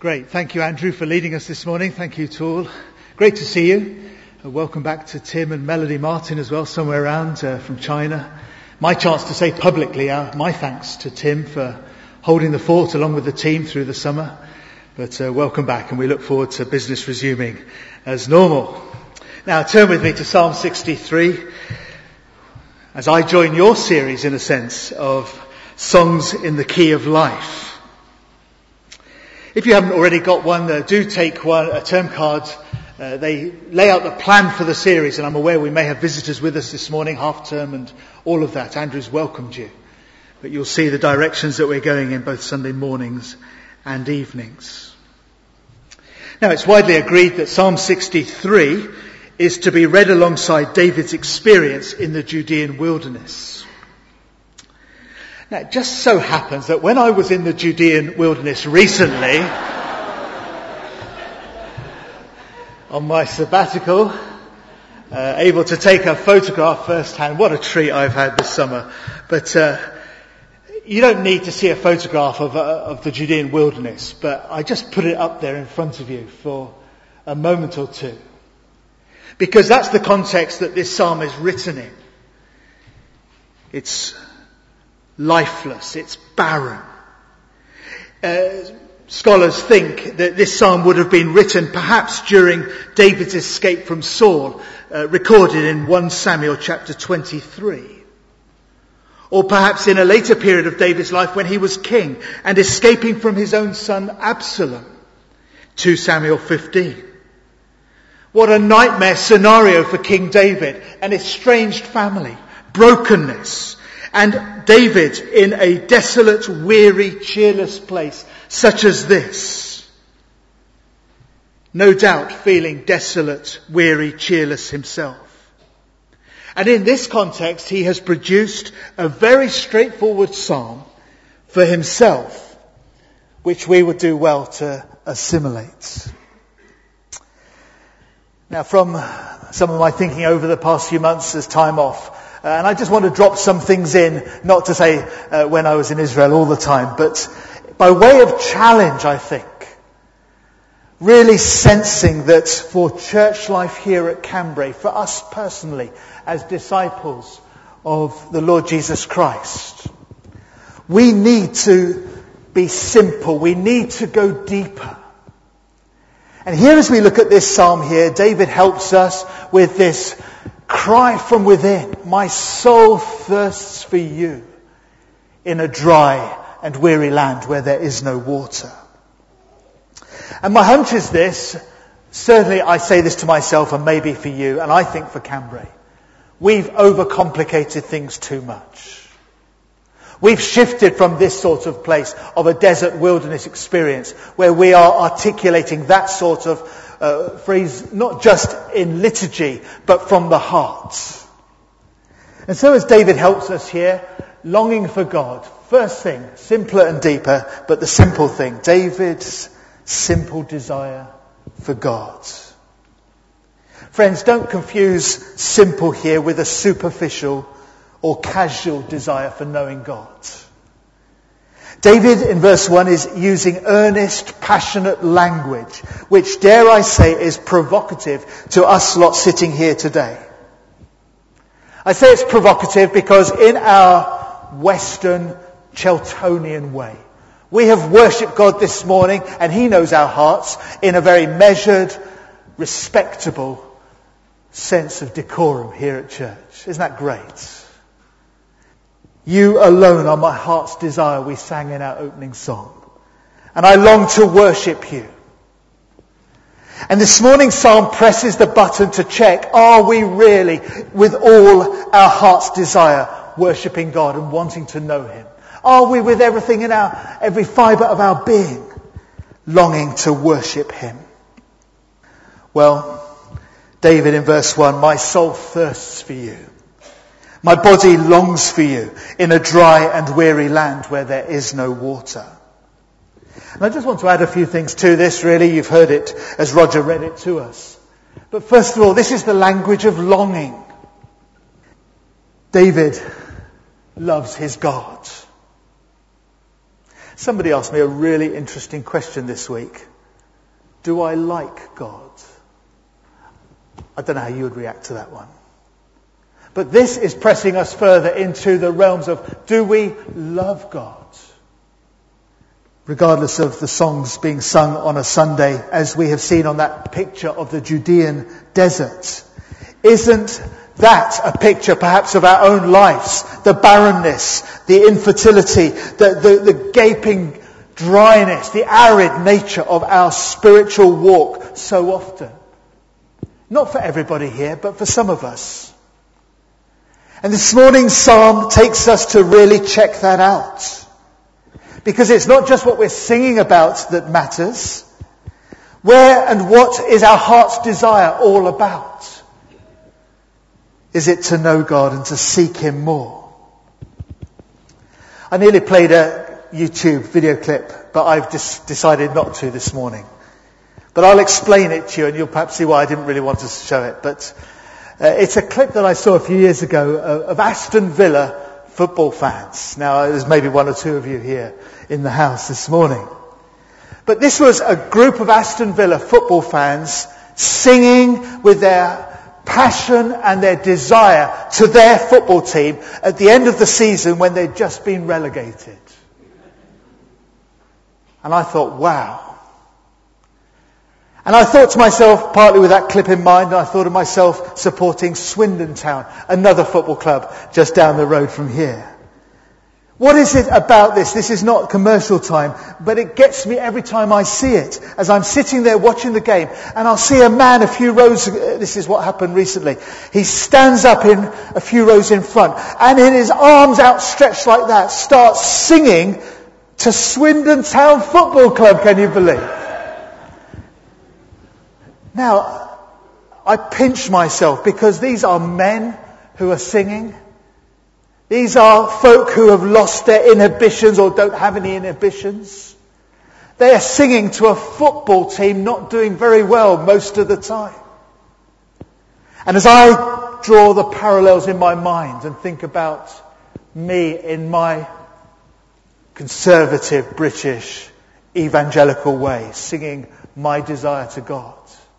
Great. Thank you, Andrew, for leading us this morning. Thank you to all. Great to see you. Welcome back to Tim and Melody Martin as well, somewhere around from China. My chance to say publicly my thanks to Tim for holding the fort along with the team through the summer. But welcome back, and we look forward to business resuming as normal. Now turn with me to Psalm 63 as I join your series, in a sense, of songs in the key of life. If you haven't already got one, do take one, a term card. They lay out the plan for the series, and I'm aware we may have visitors with us this morning, half term and all of that. Andrew's welcomed you. But you'll see the directions that we're going in both Sunday mornings and evenings. Now, it's widely agreed that Psalm 63 is to be read alongside David's experience in the Judean wilderness. Now, it just so happens that when I was in the Judean wilderness recently, on my sabbatical, able to take a photograph firsthand. What a treat I've had this summer. But you don't need to see a photograph of the Judean wilderness, but I just put it up there in front of you for a moment or two. Because that's the context that this psalm is written in. It's lifeless, it's barren. Scholars think that this psalm would have been written perhaps during David's escape from Saul, recorded in 1 Samuel chapter 23. Or perhaps in a later period of David's life when he was king and escaping from his own son Absalom, 2 Samuel 15. What a nightmare scenario for King David, an estranged family, brokenness, and David in a desolate, weary, cheerless place such as this. No doubt feeling desolate, weary, cheerless himself. And in this context, he has produced a very straightforward psalm for himself, which we would do well to assimilate. Now, from some of my thinking over the past few months as time off, and I just want to drop some things in, not to say when I was in Israel all the time, but by way of challenge, I think. Really sensing that for church life here at Cambrai, for us personally, as disciples of the Lord Jesus Christ, we need to be simple. We need to go deeper. And here as we look at this psalm here, David helps us with this cry from within. My soul thirsts for you in a dry and weary land where there is no water. And my hunch is this, certainly I say this to myself and maybe for you, and I think for Cambrai. We've overcomplicated things too much. We've shifted from this sort of place of a desert wilderness experience where we are articulating that sort of phrase, not just in liturgy, but from the heart. And so as David helps us here, longing for God. First thing, simpler and deeper, but the simple thing. David's simple desire for God. Friends, don't confuse simple here with a superficial or casual desire for knowing God. David in verse 1 is using earnest, passionate language, which, dare I say, is provocative to us lot sitting here today. I say it's provocative because in our Western Cheltonian way, we have worshipped God this morning, and He knows our hearts, in a very measured, respectable sense of decorum here at church. Isn't that great? You alone are my heart's desire, we sang in our opening song. And I long to worship you. And this morning's psalm presses the button to check, are we really, with all our heart's desire, worshipping God and wanting to know Him? Are we with everything in every fibre of our being, longing to worship Him? Well, David in verse 1, my soul thirsts for you. My body longs for you in a dry and weary land where there is no water. And I just want to add a few things to this, really. You've heard it as Roger read it to us. But first of all, this is the language of longing. David loves his God. Somebody asked me a really interesting question this week. Do I like God? I don't know how you would react to that one. But this is pressing us further into the realms of, do we love God? Regardless of the songs being sung on a Sunday, as we have seen on that picture of the Judean desert. Isn't that a picture perhaps of our own lives? The barrenness, the infertility, the gaping dryness, the arid nature of our spiritual walk so often. Not for everybody here, but for some of us. And this morning's psalm takes us to really check that out. Because it's not just what we're singing about that matters. Where and what is our heart's desire all about? Is it to know God and to seek Him more? I nearly played a YouTube video clip, but I've just decided not to this morning. But I'll explain it to you, and you'll perhaps see why I didn't really want to show it. But it's a clip that I saw a few years ago of Aston Villa football fans. Now, there's maybe one or two of you here in the house this morning. But this was a group of Aston Villa football fans singing with their passion and their desire to their football team at the end of the season when they'd just been relegated. And I thought, wow. And I thought to myself, partly with that clip in mind, I thought of myself supporting Swindon Town, another football club just down the road from here. What is it about this? This is not commercial time, but it gets me every time I see it. As I'm sitting there watching the game, and I'll see a man a few rows, this is what happened recently. He stands up in a few rows in front, and in his arms outstretched like that, starts singing to Swindon Town Football Club, can you believe? Now, I pinch myself because these are men who are singing. These are folk who have lost their inhibitions or don't have any inhibitions. They are singing to a football team not doing very well most of the time. And as I draw the parallels in my mind and think about me in my conservative British evangelical way, singing my desire to God.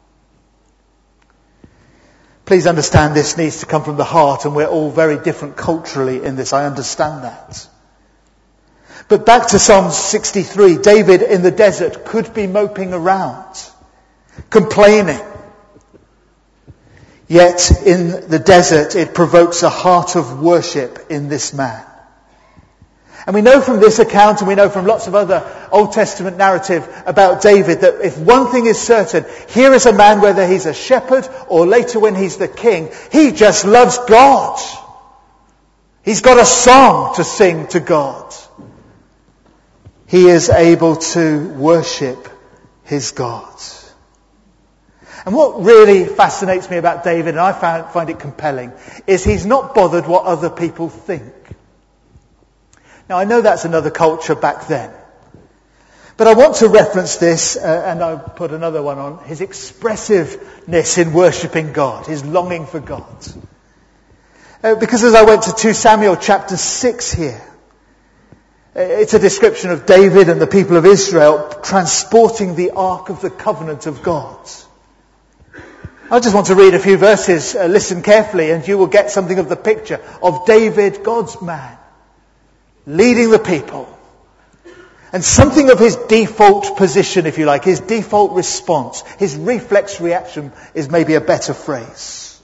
Please understand this needs to come from the heart, and we're all very different culturally in this. I understand that. But back to Psalm 63, David in the desert could be moping around, complaining. Yet in the desert it provokes a heart of worship in this man. And we know from this account, and we know from lots of other Old Testament narrative about David, that if one thing is certain, here is a man, whether he's a shepherd or later when he's the king, he just loves God. He's got a song to sing to God. He is able to worship his God. And what really fascinates me about David, and I find it compelling, is he's not bothered what other people think. Now, I know that's another culture back then. But I want to reference this, and I'll put another one on, his expressiveness in worshipping God, his longing for God. Because as I went to 2 Samuel chapter 6 here, it's a description of David and the people of Israel transporting the Ark of the Covenant of God. I just want to read a few verses, listen carefully, and you will get something of the picture of David, God's man, leading the people. And something of his default position, if you like, his default response, his reflex reaction is maybe a better phrase.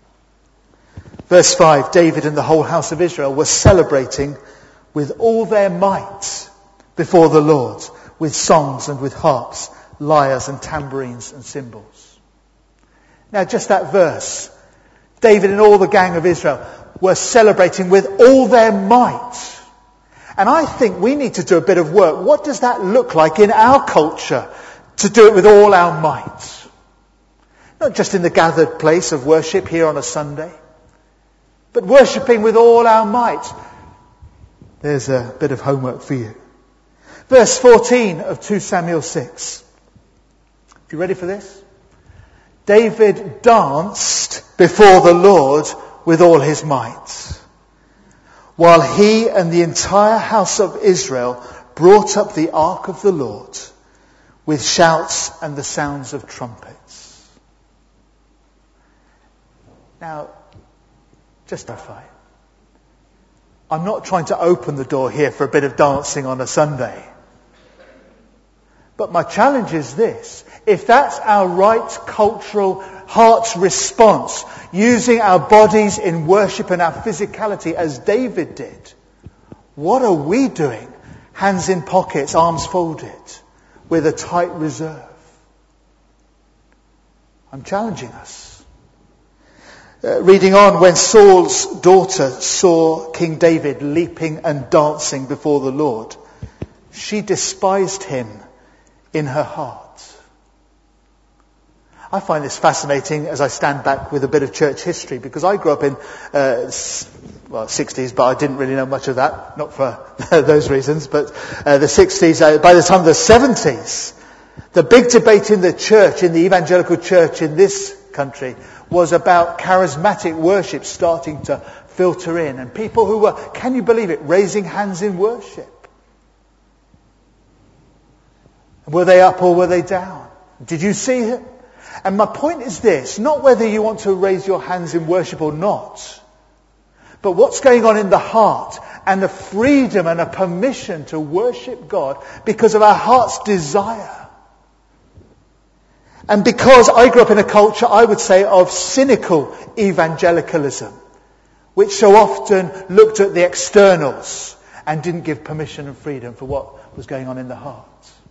Verse 5, David and the whole house of Israel were celebrating with all their might before the Lord, with songs and with harps, lyres and tambourines and cymbals. Now just that verse, David and all the gang of Israel were celebrating with all their might. And I think we need to do a bit of work. What does that look like in our culture to do it with all our might? Not just in the gathered place of worship here on a Sunday, but worshipping with all our might. There's a bit of homework for you. Verse 14 of 2 Samuel 6. You ready for this? David danced before the Lord with all his might, while he and the entire house of Israel brought up the ark of the Lord with shouts and the sounds of trumpets. Now, just clarify. I'm not trying to open the door here for a bit of dancing on a Sunday. But my challenge is this. If that's our right cultural heart's response, using our bodies in worship and our physicality as David did, what are we doing? Hands in pockets, arms folded, with a tight reserve. I'm challenging us. Reading on, when Saul's daughter saw King David leaping and dancing before the Lord, she despised him in her heart. I find this fascinating as I stand back with a bit of church history, because I grew up in, 60s, but I didn't really know much of that, not for those reasons, but the 60s, by the time of the 70s, the big debate in the church, in the evangelical church in this country, was about charismatic worship starting to filter in, and people who were, can you believe it, raising hands in worship. Were they up or were they down? Did you see it? And my point is this, not whether you want to raise your hands in worship or not, but what's going on in the heart, and the freedom and a permission to worship God because of our heart's desire. And because I grew up in a culture, I would say, of cynical evangelicalism, which so often looked at the externals and didn't give permission and freedom for what was going on in the heart.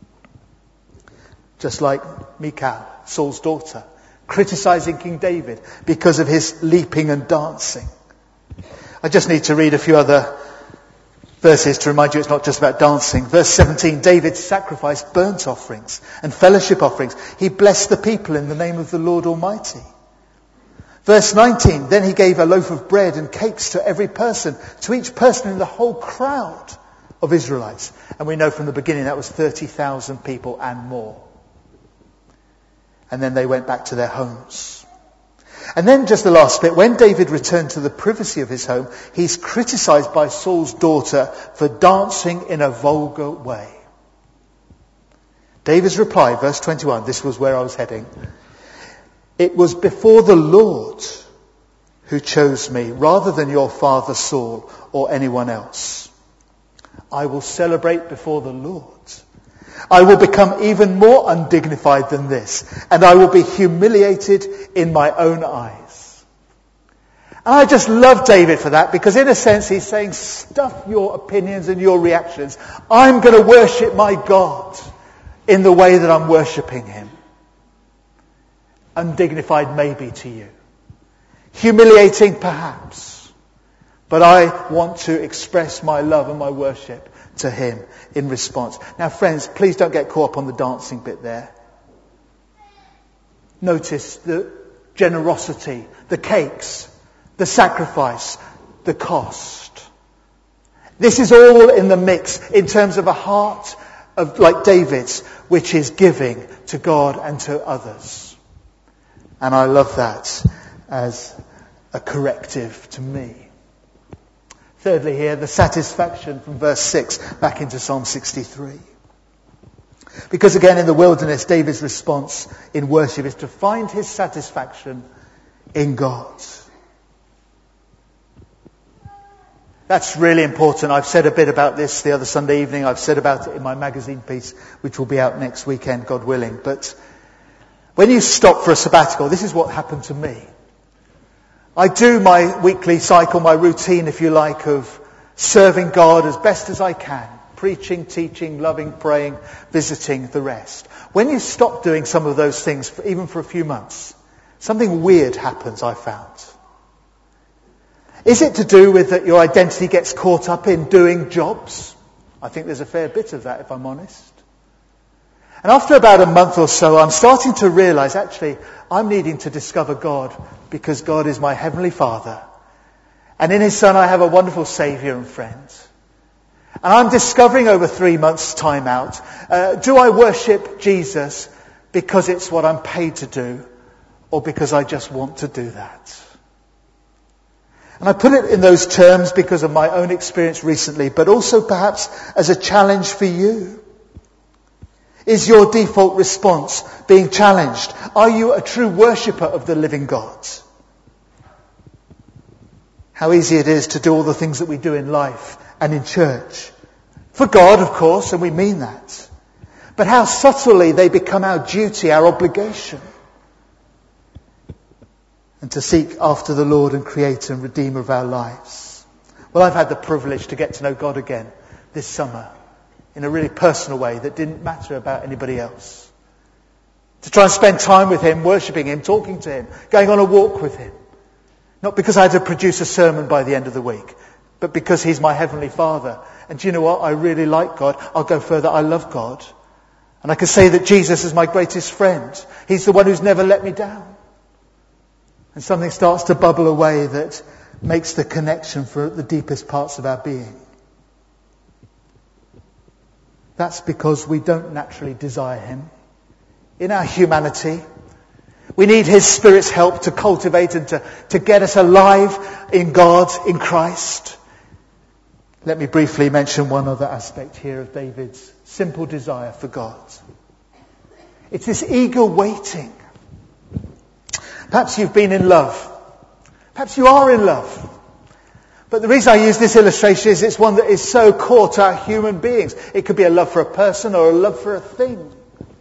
Just like Michal, Saul's daughter, criticizing King David because of his leaping and dancing. I just need to read a few other verses to remind you it's not just about dancing. Verse 17, David sacrificed burnt offerings and fellowship offerings. He blessed the people in the name of the Lord Almighty. Verse 19, then he gave a loaf of bread and cakes to every person, to each person in the whole crowd of Israelites. And we know from the beginning that was 30,000 people and more. And then they went back to their homes. And then just the last bit, when David returned to the privacy of his home, he's criticized by Saul's daughter for dancing in a vulgar way. David's reply, verse 21, this was where I was heading. It was before the Lord who chose me, rather than your father Saul or anyone else. I will celebrate before the Lord. I will become even more undignified than this, and I will be humiliated in my own eyes. And I just love David for that, because in a sense he's saying, stuff your opinions and your reactions. I'm going to worship my God in the way that I'm worshipping him. Undignified maybe to you. Humiliating perhaps. But I want to express my love and my worship to him in response. Now friends, please don't get caught up on the dancing bit there. Notice the generosity, the cakes, the sacrifice, the cost. This is all in the mix in terms of a heart of like David's, which is giving to God and to others. And I love that as a corrective to me. Thirdly here, the satisfaction from verse 6 back into Psalm 63. Because again in the wilderness, David's response in worship is to find his satisfaction in God. That's really important. I've said a bit about this the other Sunday evening. I've said about it in my magazine piece, which will be out next weekend, God willing. But when you stop for a sabbatical, this is what happened to me. I do my weekly cycle, my routine, if you like, of serving God as best as I can. Preaching, teaching, loving, praying, visiting, the rest. When you stop doing some of those things, even for a few months, something weird happens, I found. Is it to do with that your identity gets caught up in doing jobs? I think there's a fair bit of that, if I'm honest. And after about a month or so, I'm starting to realize, actually, I'm needing to discover God, because God is my Heavenly Father. And in His Son, I have a wonderful Saviour and friend. And I'm discovering over 3 months' time out, do I worship Jesus because it's what I'm paid to do, or because I just want to do that? And I put it in those terms because of my own experience recently, but also perhaps as a challenge for you. Is your default response being challenged? Are you a true worshipper of the living God? How easy it is to do all the things that we do in life and in church. For God, of course, and we mean that. But how subtly they become our duty, our obligation. And to seek after the Lord and Creator and Redeemer of our lives. Well, I've had the privilege to get to know God again this summer in a really personal way that didn't matter about anybody else. To try and spend time with Him, worshipping Him, talking to Him, going on a walk with Him. Not because I had to produce a sermon by the end of the week, but because He's my Heavenly Father. And do you know what? I really like God. I'll go further. I love God. And I can say that Jesus is my greatest friend. He's the one who's never let me down. And something starts to bubble away that makes the connection for the deepest parts of our being. That's because we don't naturally desire Him. In our humanity, we need His Spirit's help to cultivate and to get us alive in God, in Christ. Let me briefly mention one other aspect here of David's simple desire for God. It's this eager waiting. Perhaps you've been in love. Perhaps you are in love. But the reason I use this illustration is it's one that is so core to our human beings. It could be a love for a person or a love for a thing.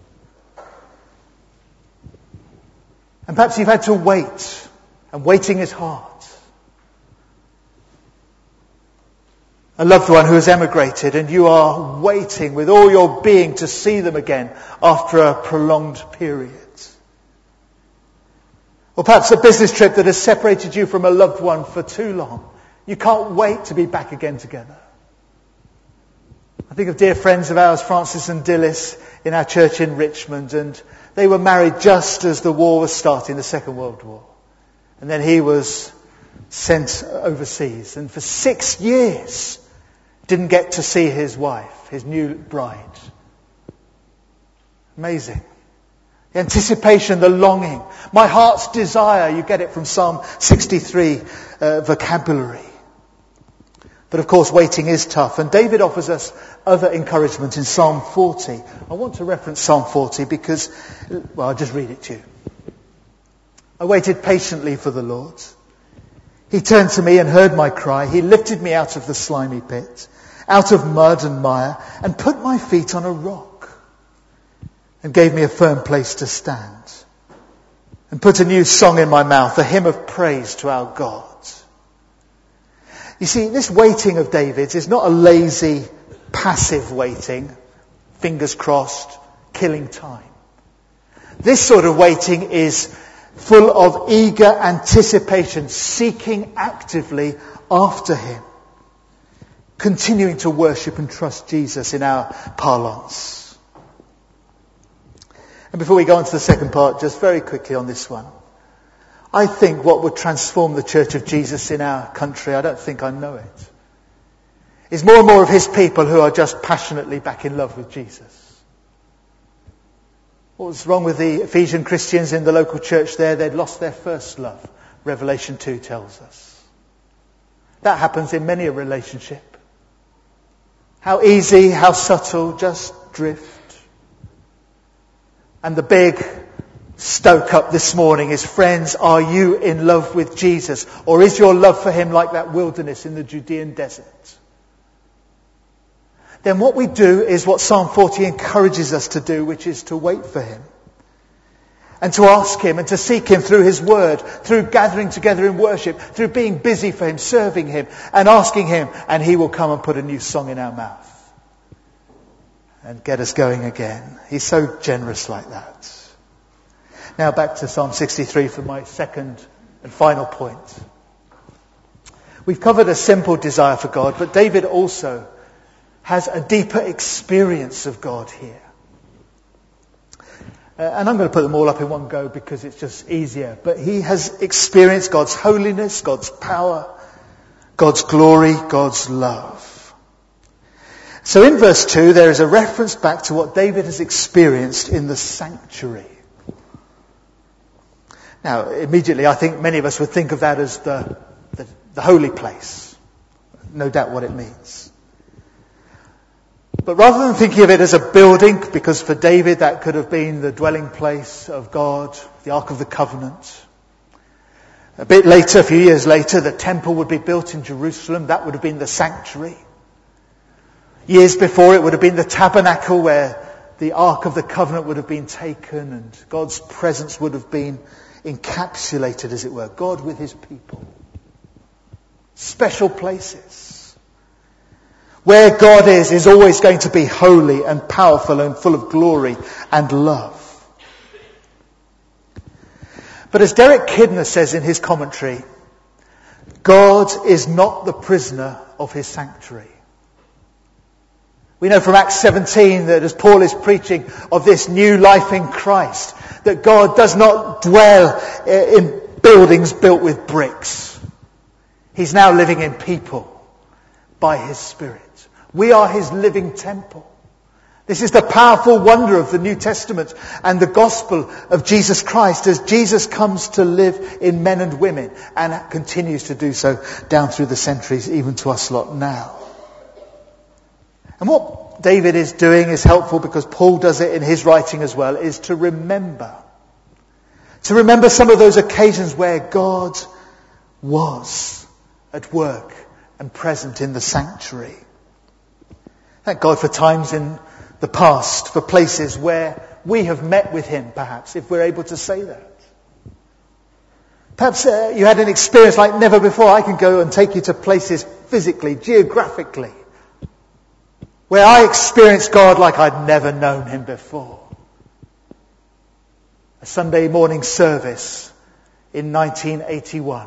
And perhaps you've had to wait. And waiting is hard. A loved one who has emigrated and you are waiting with all your being to see them again after a prolonged period. Or perhaps a business trip that has separated you from a loved one for too long. You can't wait to be back again together. I think of dear friends of ours, Francis and Dillis, in our church in Richmond, and they were married just as the war was starting, the Second World War. And then he was sent overseas, and for 6 years didn't get to see his wife, his new bride. Amazing. The anticipation, the longing, my heart's desire, you get it from Psalm 63 vocabulary. But of course waiting is tough, and David offers us other encouragement in Psalm 40. I want to reference Psalm 40 because, well, I'll just read it to you. I waited patiently for the Lord. He turned to me and heard my cry. He lifted me out of the slimy pit, out of mud and mire, and put my feet on a rock, and gave me a firm place to stand, and put a new song in my mouth, a hymn of praise to our God. You see, this waiting of David's is not a lazy, passive waiting, fingers crossed, killing time. This sort of waiting is full of eager anticipation, seeking actively after Him, continuing to worship and trust Jesus in our parlance. And before we go on to the second part, just very quickly on this one. I think what would transform the Church of Jesus in our country, I don't think I know it, is more and more of His people who are just passionately back in love with Jesus. What was wrong with the Ephesian Christians in the local church there? They'd lost their first love, Revelation 2 tells us. That happens in many a relationship. How easy, how subtle, just drift. And the big stoke up this morning is, friends, are you in love with Jesus? Or is your love for Him like that wilderness in the Judean desert? Then what we do is what Psalm 40 encourages us to do, which is to wait for Him. And to ask Him and to seek Him through His Word, through gathering together in worship, through being busy for Him, serving Him and asking Him, and He will come and put a new song in our mouth and get us going again. He's so generous like that. Now back to Psalm 63 for my second and final point. We've covered a simple desire for God, but David also has a deeper experience of God here. And I'm going to put them all up in one go because it's just easier. But he has experienced God's holiness, God's power, God's glory, God's love. So in verse 2 there is a reference back to what David has experienced in the sanctuary. Now, immediately, I think many of us would think of that as the holy place. No doubt what it means. But rather than thinking of it as a building, because for David that could have been the dwelling place of God, the Ark of the Covenant. A bit later, a few years later, the temple would be built in Jerusalem. That would have been the sanctuary. Years before, it would have been the tabernacle where the Ark of the Covenant would have been taken and God's presence would have been encapsulated, as it were. God with his people. Special places. Where God is always going to be holy and powerful and full of glory and love. But as Derek Kidner says in his commentary, God is not the prisoner of his sanctuary. We know from Acts 17 that as Paul is preaching of this new life in Christ, that God does not dwell in buildings built with bricks. He's now living in people by his Spirit. We are his living temple. This is the powerful wonder of the New Testament and the gospel of Jesus Christ as Jesus comes to live in men and women and continues to do so down through the centuries, even to us lot now. And what David is doing is helpful because Paul does it in his writing as well, is to remember. To remember some of those occasions where God was at work and present in the sanctuary. Thank God for times in the past, for places where we have met with him, perhaps, if we're able to say that. Perhaps you had an experience like never before. I can go and take you to places physically, geographically, where I experienced God like I'd never known him before. A Sunday morning service in 1981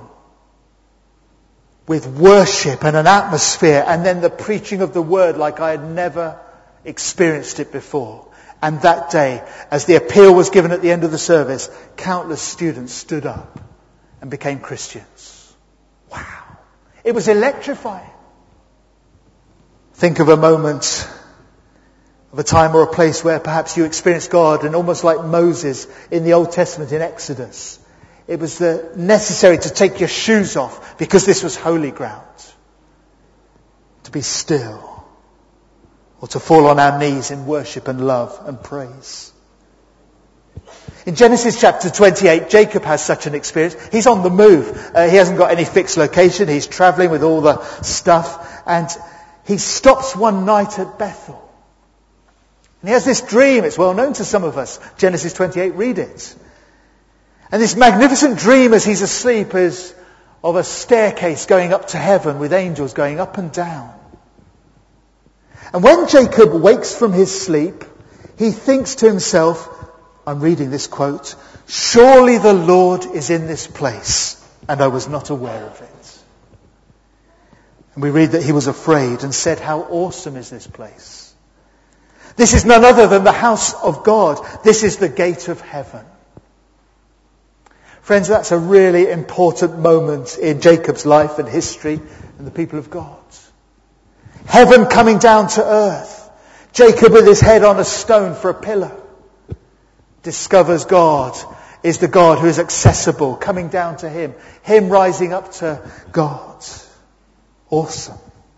with worship and an atmosphere and then the preaching of the word like I had never experienced it before. And that day, as the appeal was given at the end of the service, countless students stood up and became Christians. Wow. It was electrifying. Think of a moment, of a time or a place where perhaps you experienced God, and almost like Moses in the Old Testament in Exodus, it was necessary to take your shoes off because this was holy ground. To be still, or to fall on our knees in worship and love and praise. In Genesis chapter 28, Jacob has such an experience. He's on the move. He hasn't got any fixed location. He's travelling with all the stuff, and he stops one night at Bethel. And he has this dream. It's well known to some of us. Genesis 28, read it. And this magnificent dream as he's asleep is of a staircase going up to heaven with angels going up and down. And when Jacob wakes from his sleep, he thinks to himself, I'm reading this quote, "Surely the Lord is in this place, and I was not aware of it." And we read that he was afraid and said, "How awesome is this place? This is none other than the house of God. This is the gate of heaven." Friends, that's a really important moment in Jacob's life and history and the people of God. Heaven coming down to earth. Jacob with his head on a stone for a pillow discovers God is the God who is accessible, coming down to him. Him rising up to God. Awesome.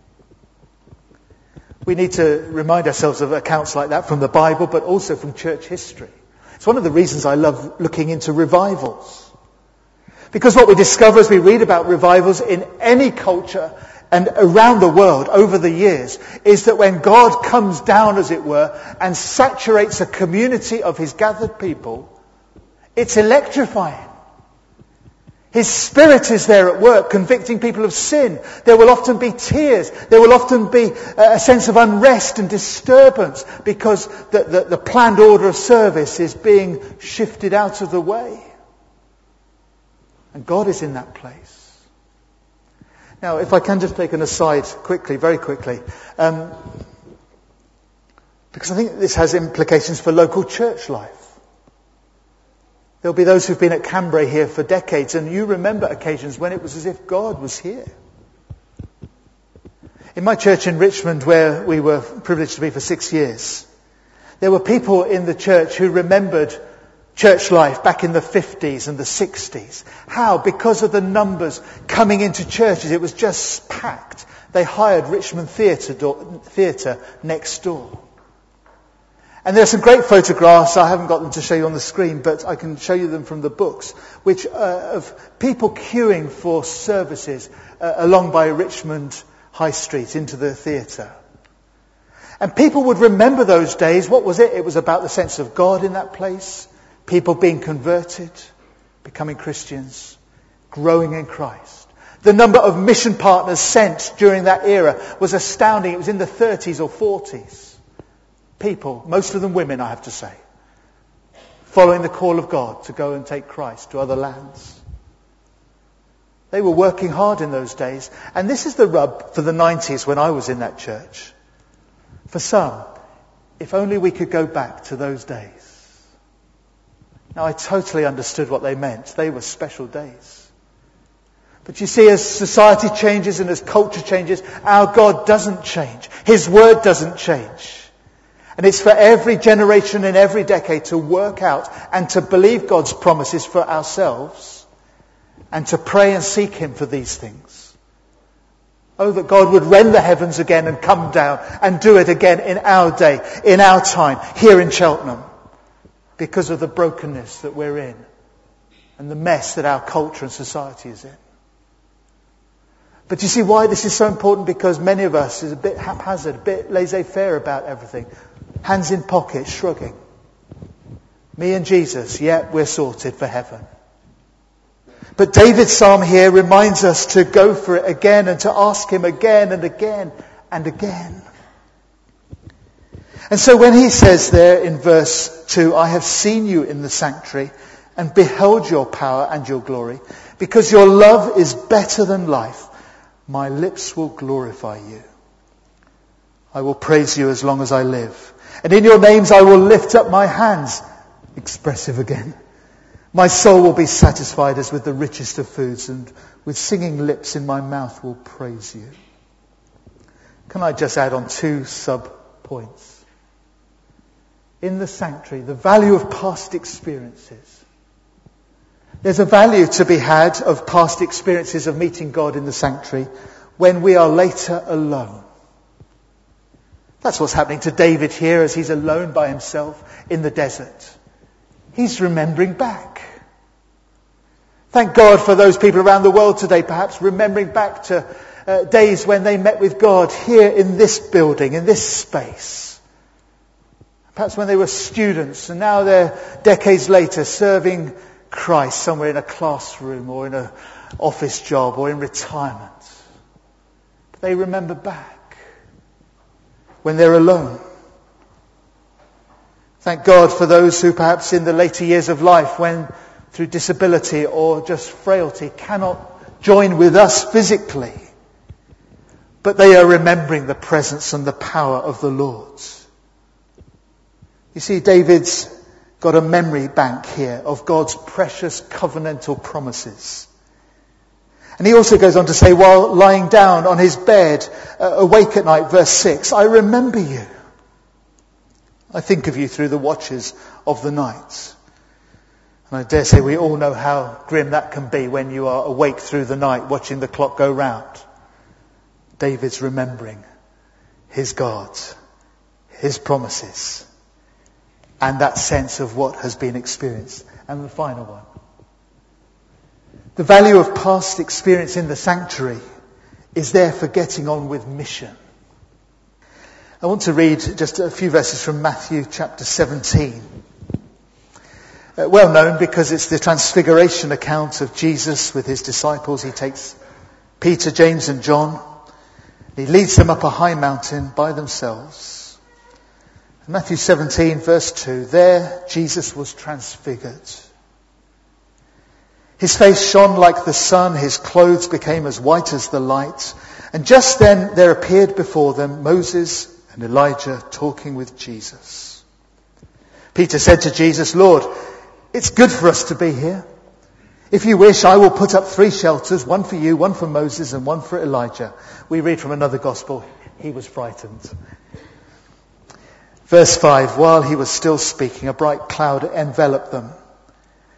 We need to remind ourselves of accounts like that from the Bible, but also from church history. It's one of the reasons I love looking into revivals. Because what we discover as we read about revivals in any culture and around the world over the years is that when God comes down, as it were, and saturates a community of his gathered people, it's electrifying. His Spirit is there at work, convicting people of sin. There will often be tears. There will often be a sense of unrest and disturbance because the planned order of service is being shifted out of the way. And God is in that place. Now, if I can just take an aside quickly, very quickly, because I think this has implications for local church life. There'll be those who've been at Cambrai here for decades, and you remember occasions when it was as if God was here. In my church in Richmond, where we were privileged to be for 6 years, there were people in the church who remembered church life back in the 50s and the 60s. How? Because of the numbers coming into churches. It was just packed. They hired Richmond Theatre next door. And there are some great photographs. I haven't got them to show you on the screen, but I can show you them from the books, which of people queuing for services along by Richmond High Street into the theatre. And people would remember those days. What was it? It was about the sense of God in that place. People being converted, becoming Christians, growing in Christ. The number of mission partners sent during that era was astounding. It was in the 30s or 40s. People, most of them women, I have to say, following the call of God to go and take Christ to other lands. They were working hard in those days. And this is the rub for the 90s when I was in that church. For some, if only we could go back to those days. Now, I totally understood what they meant. They were special days. But you see, as society changes and as culture changes, our God doesn't change. His word doesn't change. And it's for every generation and every decade to work out and to believe God's promises for ourselves and to pray and seek Him for these things. Oh, that God would rend the heavens again and come down and do it again in our day, in our time, here in Cheltenham, because of the brokenness that we're in and the mess that our culture and society is in. But you see why this is so important? Because many of us is a bit haphazard, a bit laissez-faire about everything. Hands in pockets, shrugging. Me and Jesus, yeah, we're sorted for heaven. But David's psalm here reminds us to go for it again and to ask Him again and again and again. And so when he says there in verse 2, I have seen you in the sanctuary and beheld your power and your glory, because your love is better than life, my lips will glorify you. I will praise you as long as I live. And in your names I will lift up my hands. Expressive again. My soul will be satisfied as with the richest of foods, and with singing lips in my mouth will praise you. Can I just add on 2 sub-points? In the sanctuary, the value of past experiences. There's a value to be had of past experiences of meeting God in the sanctuary when we are later alone. That's what's happening to David here as he's alone by himself in the desert. He's remembering back. Thank God for those people around the world today, perhaps remembering back to days when they met with God here in this building, in this space. Perhaps when they were students and now they're decades later serving Christ somewhere in a classroom or in an office job or in retirement. They remember back when they're alone. Thank God for those who perhaps in the later years of life, when through disability or just frailty cannot join with us physically, but they are remembering the presence and the power of the Lord. You see, David's got a memory bank here of God's precious covenantal promises. And he also goes on to say, while lying down on his bed, awake at night, verse 6, I remember you. I think of you through the watches of the night. And I dare say we all know how grim that can be when you are awake through the night watching the clock go round. David's remembering his God, his promises, and that sense of what has been experienced. And the final one. The value of past experience in the sanctuary is there for getting on with mission. I want to read just a few verses from Matthew chapter 17. Well known because it's the transfiguration account of Jesus with his disciples. He takes Peter, James and John. He leads them up a high mountain by themselves. Matthew 17 verse 2, there Jesus was transfigured. His face shone like the sun, his clothes became as white as the light. And just then there appeared before them Moses and Elijah talking with Jesus. Peter said to Jesus, Lord, it's good for us to be here. If you wish, I will put up 3 shelters, one for you, one for Moses and one for Elijah. We read from another gospel, he was frightened. Verse 5, while he was still speaking, a bright cloud enveloped them,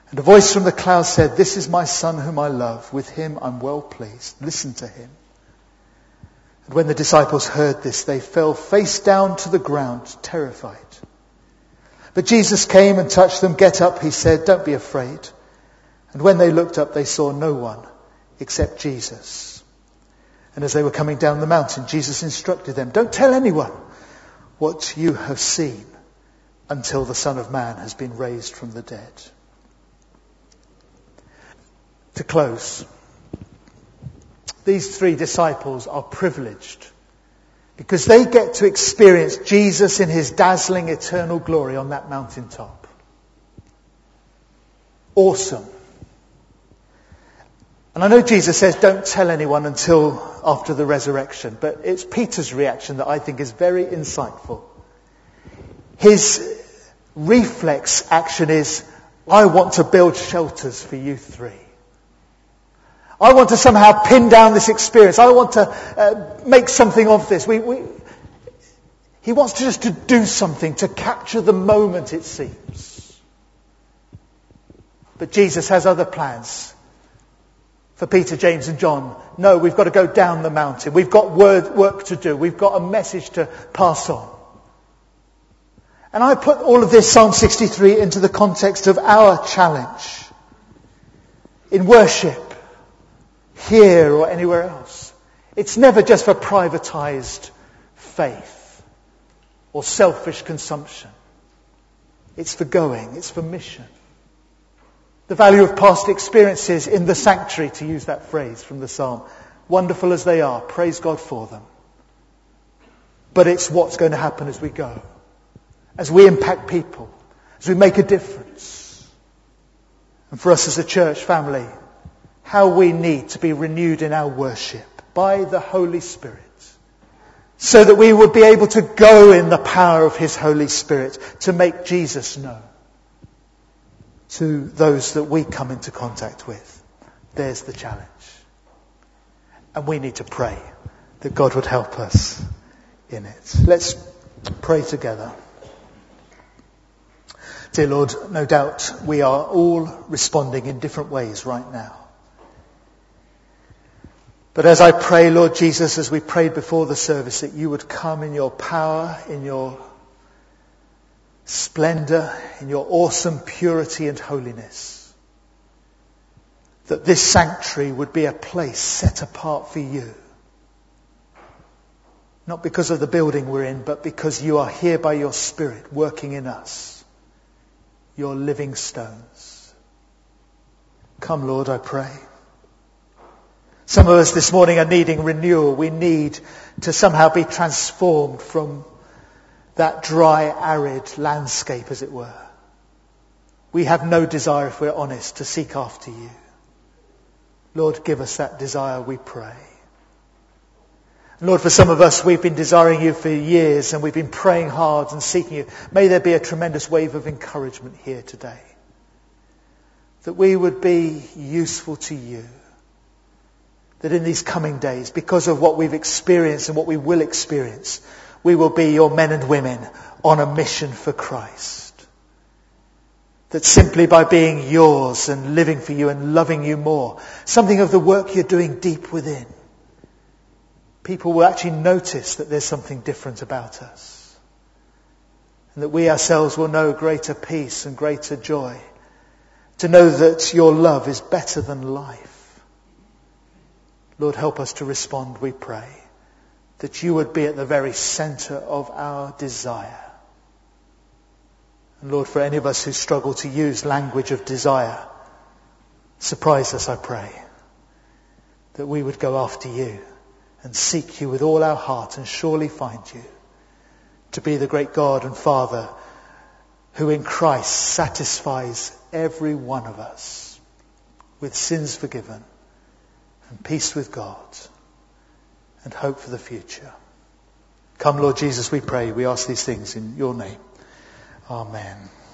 And a voice from the cloud said, "This is my son whom I love. With him I'm well pleased. Listen to him." And when the disciples heard this, they fell face down to the ground, terrified. But Jesus came and touched them. "Get up," he said. "Don't be afraid." And when they looked up, they saw no one except Jesus. And as they were coming down the mountain, Jesus instructed them, "Don't tell anyone what you have seen until the Son of Man has been raised from the dead." To close, these three disciples are privileged because they get to experience Jesus in his dazzling eternal glory on that mountaintop. Awesome. And I know Jesus says don't tell anyone until after the resurrection, but it's Peter's reaction that I think is very insightful. His reflex action is, "I want to build shelters for you three. I want to somehow pin down this experience. I want to make something of this." He wants to just to do something, to capture the moment, it seems. But Jesus has other plans for Peter, James and John. No, we've got to go down the mountain. We've got work to do. We've got a message to pass on. And I put all of this, Psalm 63, into the context of our challenge in worship, here or anywhere else. It's never just for privatized faith or selfish consumption. It's for going. It's for mission. The value of past experiences in the sanctuary, to use that phrase from the psalm. Wonderful as they are, praise God for them. But it's what's going to happen as we go. As we impact people. As we make a difference. And for us as a church family, how we need to be renewed in our worship by the Holy Spirit, so that we would be able to go in the power of his Holy Spirit to make Jesus known to those that we come into contact with. There's the challenge. And we need to pray that God would help us in it. Let's pray together. Dear Lord, no doubt we are all responding in different ways right now. But as I pray, Lord Jesus, as we prayed before the service, that you would come in your power, in your splendor, in your awesome purity and holiness. That this sanctuary would be a place set apart for you. Not because of the building we're in, but because you are here by your Spirit working in us. Your living stones. Come, Lord, I pray. Some of us this morning are needing renewal. We need to somehow be transformed from that dry, arid landscape, as it were. We have no desire, if we're honest, to seek after you. Lord, give us that desire, we pray. Lord, for some of us, we've been desiring you for years and we've been praying hard and seeking you. May there be a tremendous wave of encouragement here today. That we would be useful to you. That in these coming days, because of what we've experienced and what we will experience, we will be your men and women on a mission for Christ. That simply by being yours and living for you and loving you more, something of the work you're doing deep within, people will actually notice that there's something different about us. And that we ourselves will know greater peace and greater joy. To know that your love is better than life. Lord, help us to respond, we pray. That you would be at the very center of our desire. And Lord, for any of us who struggle to use language of desire, surprise us, I pray. That we would go after you and seek you with all our heart and surely find you. To be the great God and Father who in Christ satisfies every one of us with sins forgiven and peace with God and hope for the future. Come, Lord Jesus, we pray. We ask these things in your name. Amen.